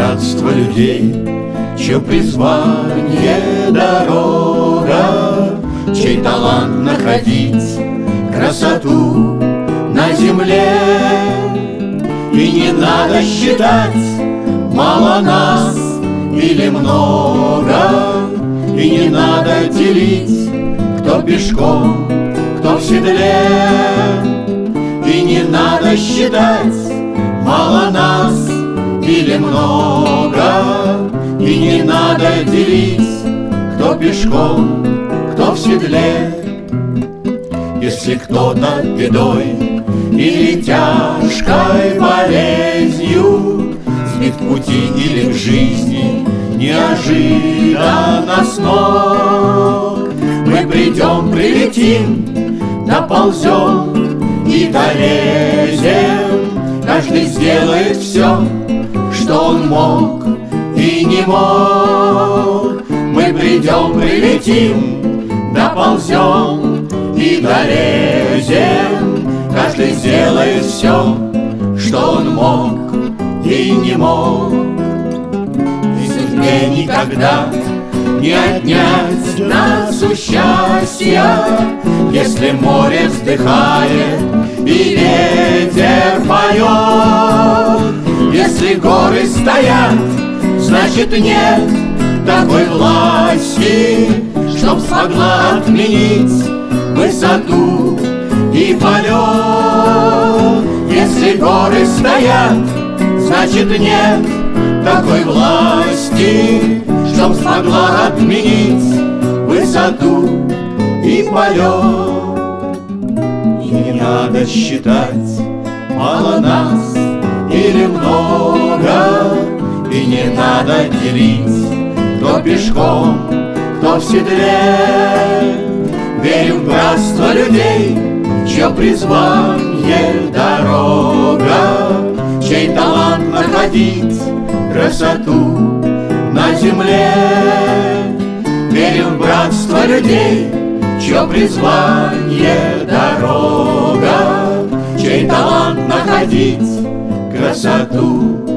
братство людей, чье призвание дорога, чей талант находить красоту на земле. И не надо считать, мало нас или много, и не надо делить, кто пешком, кто в седле. И не надо считать, мало нас или много, и не надо делить, кто пешком, кто в седле. Если кто-то бедой или тяжкой болезнью сбит в пути или в жизни неожиданно с ног, мы придем, прилетим, доползем и долезем. Каждый сделает все, что он мог и не мог. Мы придем, прилетим, доползем и долезем. Каждый сделает все, что он мог и не мог. И судьбе никогда не отнять нас у счастья, если море вздыхает и ветер поет. Если горы стоят, значит нет такой власти, чтоб смогла отменить высоту и полет. Если горы стоят, значит нет такой власти, чтоб смогла отменить высоту и полет. И не надо считать, мало нас или много, и не надо делить, кто пешком, кто в седле. Верим в братство людей, чье призвание дорога, чей талант находить красоту на земле. Верим в братство людей, чье призвание дорога, чей талант находить красоту